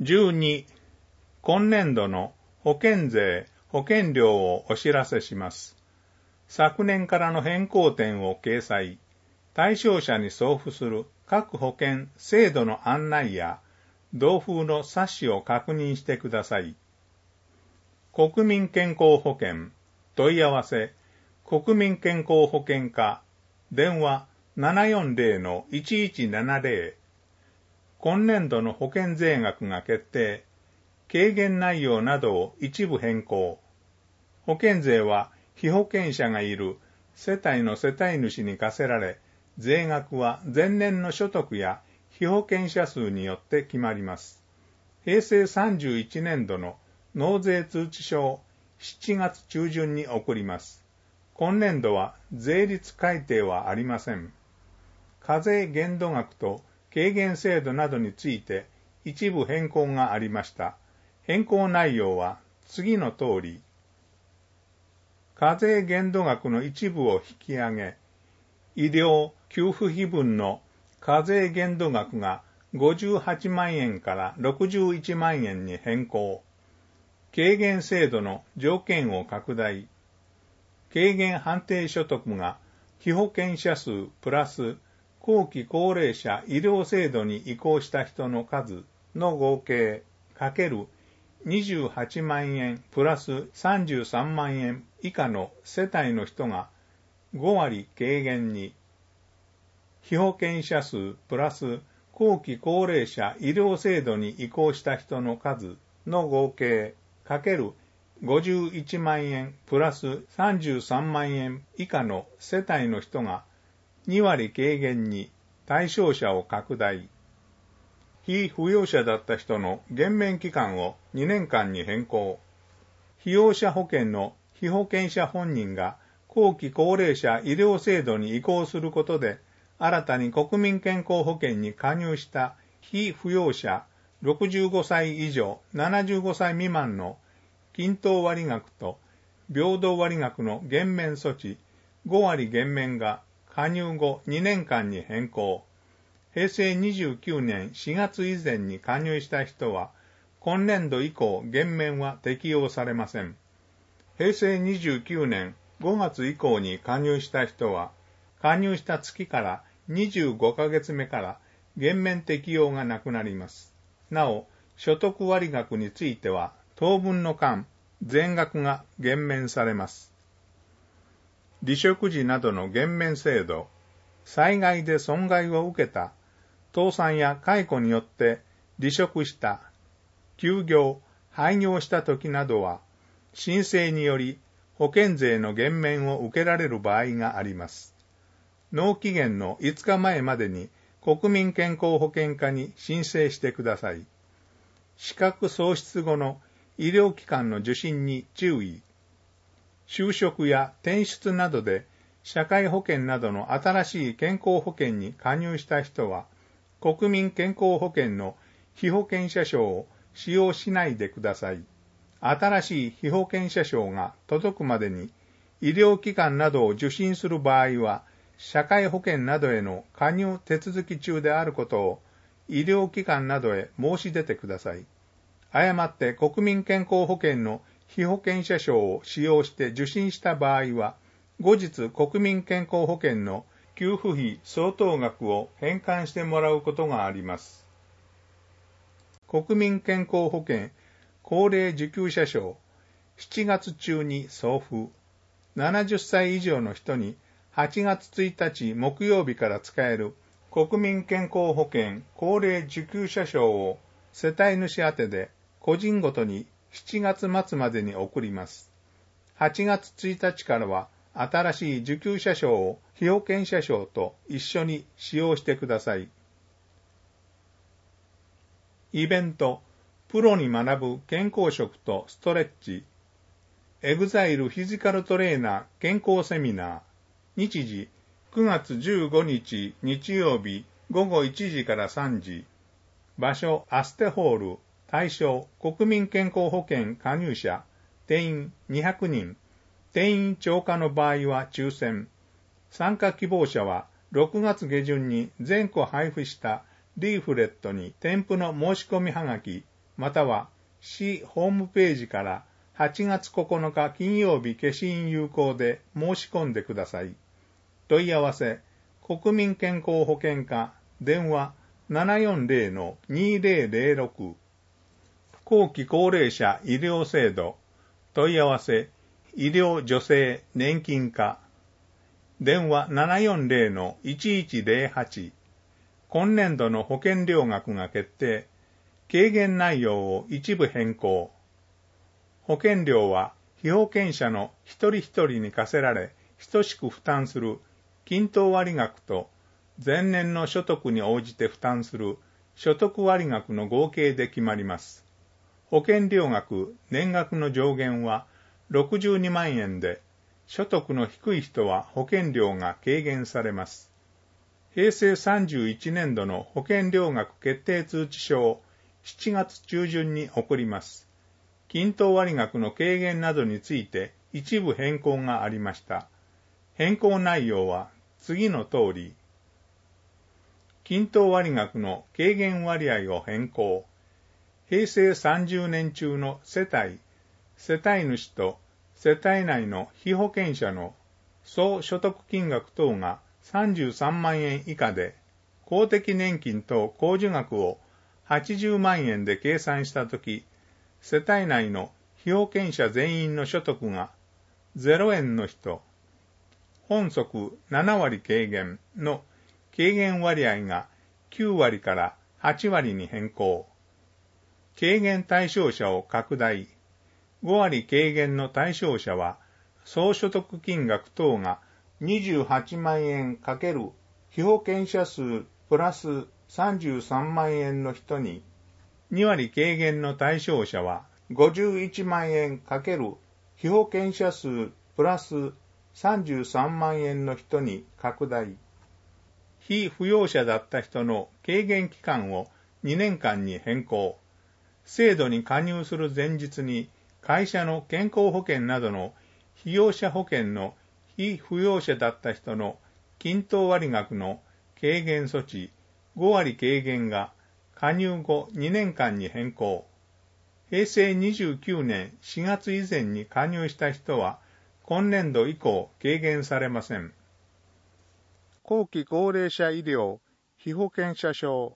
12、今年度の保険税、保険料をお知らせします。昨年からの変更点を掲載、対象者に送付する各保険制度の案内や同封の冊子を確認してください。国民健康保険問い合わせ国民健康保険課電話 740-1170 今年度の保険税額が決定軽減内容などを一部変更保険税は被保険者がいる世帯の世帯主に課せられ税額は前年の所得や被保険者数によって決まります。平成31年度の納税通知書を7月中旬に送ります。今年度は税率改定はありません。課税限度額と軽減制度などについて一部変更がありました。変更内容は次の通り。課税限度額の一部を引き上げ、医療給付費分の課税限度額が58万円から61万円に変更。軽減制度の条件を拡大。軽減判定所得が被保険者数プラス後期高齢者医療制度に移行した人の数の合計かける28万円プラス33万円以下の世帯の人が5割軽減に、被保険者数プラス後期高齢者医療制度に移行した人の数の合計かける51万円プラス33万円以下の世帯の人が2割軽減に対象者を拡大。被扶養者だった人の減免期間を2年間に変更。被用者保険の被保険者本人が後期高齢者医療制度に移行することで新たに国民健康保険に加入した被扶養者65歳以上75歳未満の均等割額と平等割額の減免措置5割減免が加入後2年間に変更。平成29年4月以前に加入した人は今年度以降減免は適用されません。平成29年5月以降に加入した人は加入した月から25ヶ月目から減免適用がなくなります。なお、所得割額については当分の間、全額が減免されます。離職時などの減免制度、災害で損害を受けた、倒産や解雇によって離職した、休業、廃業した時などは、申請により保険税の減免を受けられる場合があります。納期限の5日前までに国民健康保険課に申請してください。資格喪失後の医療機関の受診に注意。就職や転出などで社会保険などの新しい健康保険に加入した人は、国民健康保険の被保険者証を使用しないでください。新しい被保険者証が届くまでに医療機関などを受診する場合は、社会保険などへの加入手続き中であることを医療機関などへ申し出てください。誤って国民健康保険の被保険者証を使用して受診した場合は、後日国民健康保険の給付費相当額を返還してもらうことがあります。国民健康保険高齢受給者証7月中に送付。70歳以上の人に8月1日木曜日から使える国民健康保険高齢受給者証を世帯主宛てで個人ごとに7月末までに送ります。8月1日からは新しい受給者証を被保険者証と一緒に使用してください。イベント、プロに学ぶ健康食とストレッチ、エグザイルフィジカルトレーナー健康セミナー、日時9月15日日曜日午後1時から3時。場所アステホール。対象国民健康保険加入者。定員200人。定員超過の場合は抽選。参加希望者は6月下旬に全個配布したリーフレットに添付の申し込みはがきまたは市ホームページから8月9日金曜日消印有効で申し込んでください。問い合わせ、国民健康保険課、電話 740-2006 後期高齢者医療制度、問い合わせ、医療助成年金課、電話 740-1108 今年度の保険料額が決定、軽減内容を一部変更。保険料は被保険者の一人一人に課せられ、等しく負担する均等割額と前年の所得に応じて負担する所得割額の合計で決まります。保険料額、年額の上限は62万円で、所得の低い人は保険料が軽減されます。平成31年度の保険料額決定通知書を7月中旬に送ります。均等割額の軽減などについて一部変更がありました。変更内容は次の通り。均等割額の軽減割合を変更。平成30年中の世帯主と世帯内の被保険者の総所得金額等が33万円以下で、公的年金と控除額を80万円で計算したとき、世帯内の被保険者全員の所得が0円の人、本則7割軽減の軽減割合が9割から8割に変更。軽減対象者を拡大。5割軽減の対象者は、総所得金額等が28万円×被保険者数プラス33万円の人に、2割軽減の対象者は51万円×被保険者数プラス33万円の人に拡大。被扶養者だった人の軽減期間を2年間に変更。制度に加入する前日に会社の健康保険などの被用者保険の被扶養者だった人の均等割額の軽減措置5割軽減が加入後2年間に変更。平成29年4月以前に加入した人は今年度以降軽減されません。後期高齢者医療被保険者証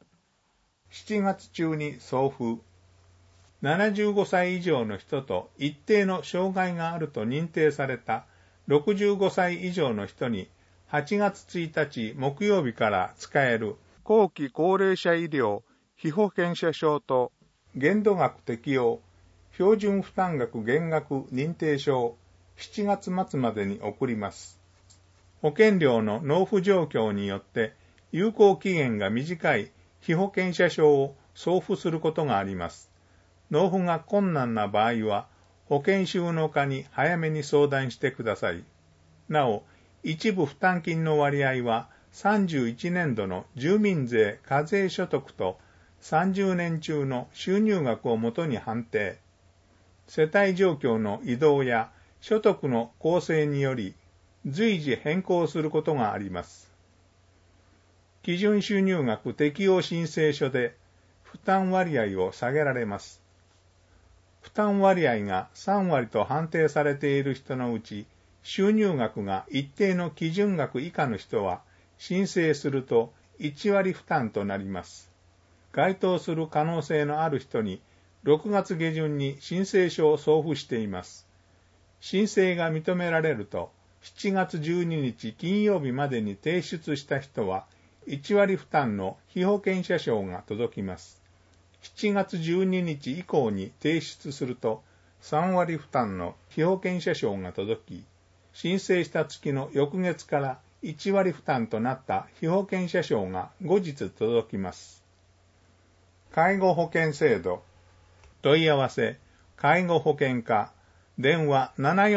7月中に送付。75歳以上の人と一定の障害があると認定された65歳以上の人に8月1日木曜日から使える後期高齢者医療被保険者証と限度額適用標準負担額減額認定証を7月末までに送ります。保険料の納付状況によって有効期限が短い被保険者証を送付することがあります。納付が困難な場合は、保険収納課に早めに相談してください。なお、一部負担金の割合は、31年度の住民税課税所得と30年中の収入額をもとに判定。世帯状況の移動や所得の構成により、随時変更することがあります。基準収入額適用申請書で、負担割合を下げられます。負担割合が3割と判定されている人のうち、収入額が一定の基準額以下の人は、申請すると1割負担となります。該当する可能性のある人に、6月下旬に申請書を送付しています。申請が認められると、7月12日金曜日までに提出した人は、1割負担の被保険者証が届きます。7月12日以降に提出すると3割負担の被保険者証が届き、申請した月の翌月から1割負担となった被保険者証が後日届きます。介護保険制度問い合わせ介護保険課電話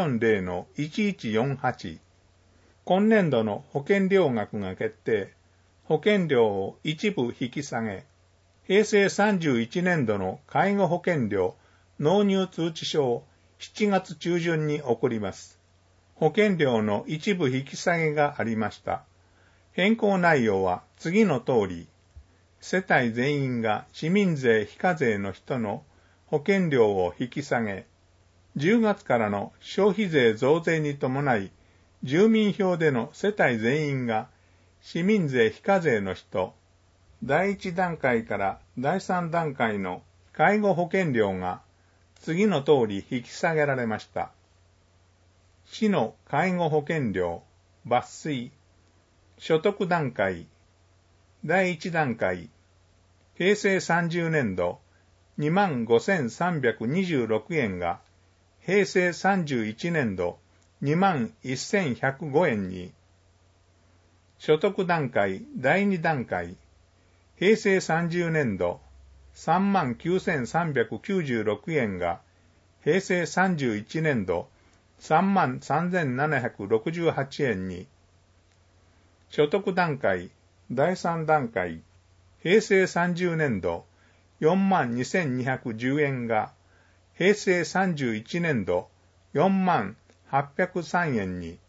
740-1148 今年度の保険料額が決定保険料を一部引き下げ平成31年度の介護保険料納入通知書を7月中旬に送ります。保険料の一部引き下げがありました。変更内容は次の通り、世帯全員が市民税非課税の人の保険料を引き下げ、10月からの消費税増税に伴い、住民票での世帯全員が市民税非課税の人、第1段階から第3段階の介護保険料が次の通り引き下げられました。市の介護保険料、抜粋、所得段階、第1段階、平成30年度25,326円が平成31年度21,105円に、所得段階第2段階、平成30年度39,396円が平成31年度33,768円に、所得段階第3段階、平成30年度42,210円が平成31年度40,803円に、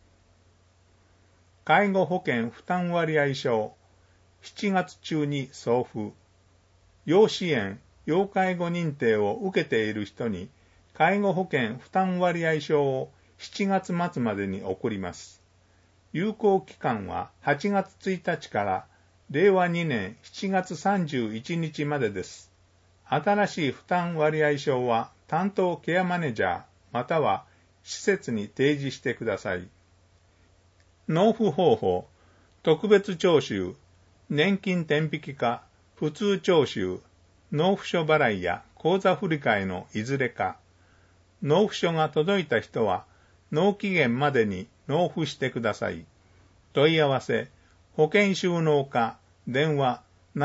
介護保険負担割合証7月中に送付、要支援・要介護認定を受けている人に介護保険負担割合証を7月末までに送ります。有効期間は8月1日から令和2年7月31日までです。新しい負担割合証は担当ケアマネージャーまたは施設に提示してください。納付方法、特別徴収、年金天引きか、普通徴収、納付書払いや口座振替のいずれか。納付書が届いた人は納期限までに納付してください。問い合わせ、保険収納課、電話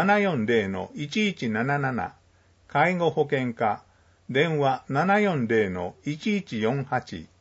740-1177、介護保険課、電話 740-1148